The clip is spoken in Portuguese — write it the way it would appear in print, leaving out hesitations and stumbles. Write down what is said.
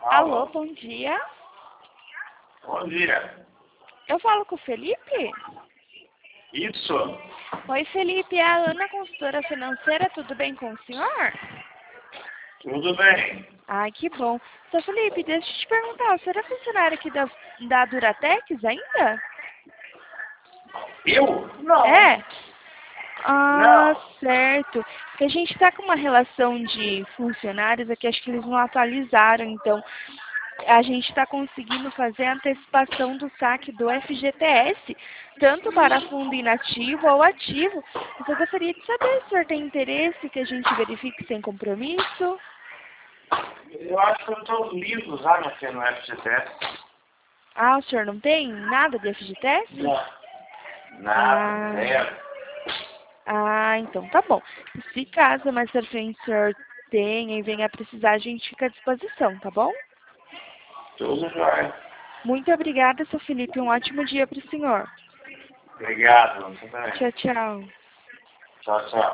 Alô, bom dia. Bom dia. Eu falo com o Felipe? Isso. Oi, Felipe, é a Ana, consultora financeira, tudo bem com o senhor? Tudo bem. Ai, que bom. Seu Felipe, deixa eu te perguntar, você era funcionário aqui da Duratex ainda? Eu? Não. É? Ah, Não. certo. Porque a gente está com uma relação de funcionários aqui, acho que eles não atualizaram, então a gente está conseguindo fazer a antecipação do saque do FGTS, tanto para fundo inativo ou ativo. Então, eu gostaria de saber se o senhor tem interesse que a gente verifique sem compromisso. Eu acho que eu estou livre já, minha filha, no FGTS. Ah, o senhor não tem nada de FGTS? Não. Ah, Nada, zero. então tá bom. Se caso mais pra frente o senhor tenha e venha a precisar, a gente fica à disposição, tá bom? Tudo jóia. Muito obrigada, seu Felipe. Um ótimo dia para o senhor. Obrigado. Tudo bem. Tchau, tchau. Tchau, tchau.